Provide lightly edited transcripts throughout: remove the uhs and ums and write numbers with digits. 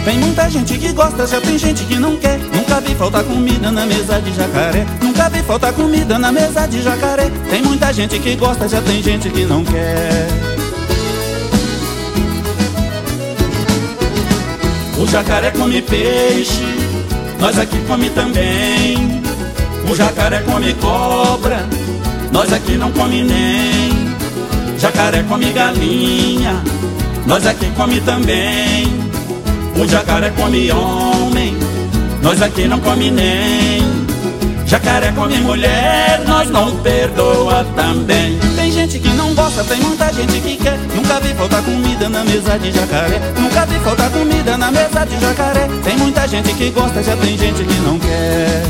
Tem muita gente que gosta, já tem gente que não quer. Nunca vi faltar comida na mesa de jacaré. Nunca vi faltar comida na mesa de jacaré. Tem muita gente que gosta, já tem gente que não quer. O jacaré come peixe, nós aqui come também. O jacaré come cobra, nós aqui não come nem. Jacaré come galinha, nós aqui come também. O jacaré come homem, nós aqui não come nem. Jacaré come mulher, nós não perdoa também. Tem gente que não gosta, tem muita gente que quer. Nunca vi faltar comida na mesa de jacaré. Nunca vi faltar comida na mesa de jacaré. Tem muita gente que gosta, já tem gente que não quer.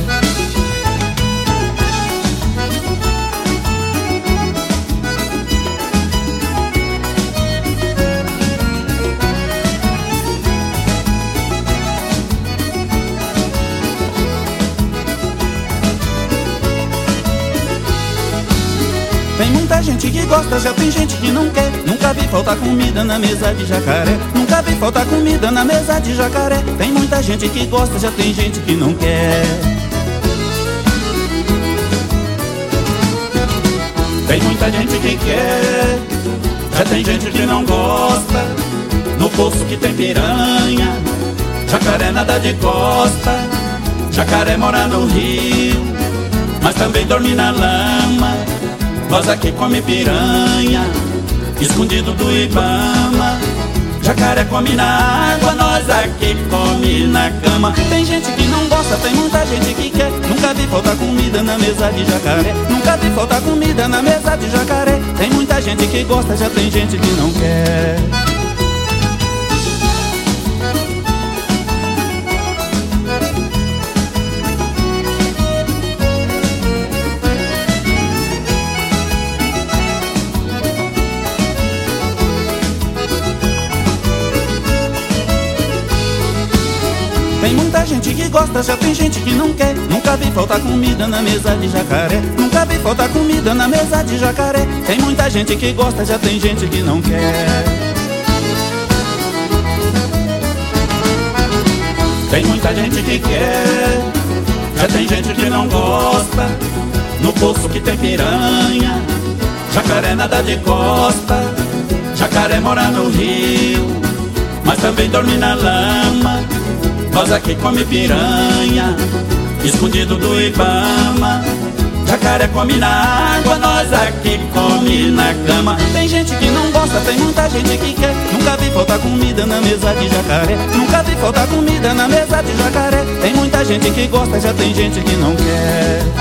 Tem muita gente que gosta, já tem gente que não quer. Nunca vi faltar comida na mesa de jacaré. Nunca vi faltar comida na mesa de jacaré. Tem muita gente que gosta, já tem gente que não quer. Tem muita gente que quer, já tem gente que não gosta. No poço que tem piranha, jacaré nada de costa. Jacaré mora no rio, mas também dorme na lama. Nós aqui come piranha, escondido do Ibama. Jacaré come na água, nós aqui come na cama. Tem gente que não gosta, tem muita gente que quer. Nunca vi faltar comida na mesa de jacaré. Nunca vi faltar comida na mesa de jacaré. Tem muita gente que gosta, já tem gente que não quer. Tem muita gente que gosta, já tem gente que não quer. Nunca vi faltar comida na mesa de jacaré. Nunca vi faltar comida na mesa de jacaré. Tem muita gente que gosta, já tem gente que não quer. Tem muita gente que quer, já tem gente que não gosta. No poço que tem piranha, jacaré nada de costa. Jacaré mora no rio, mas também dorme na lama. Nós aqui come piranha, escondido do Ibama. Jacaré come na água, nós aqui come na cama. Tem gente que não gosta, tem muita gente que quer. Nunca vi faltar comida na mesa de jacaré. Nunca vi faltar comida na mesa de jacaré. Tem muita gente que gosta, já tem gente que não quer.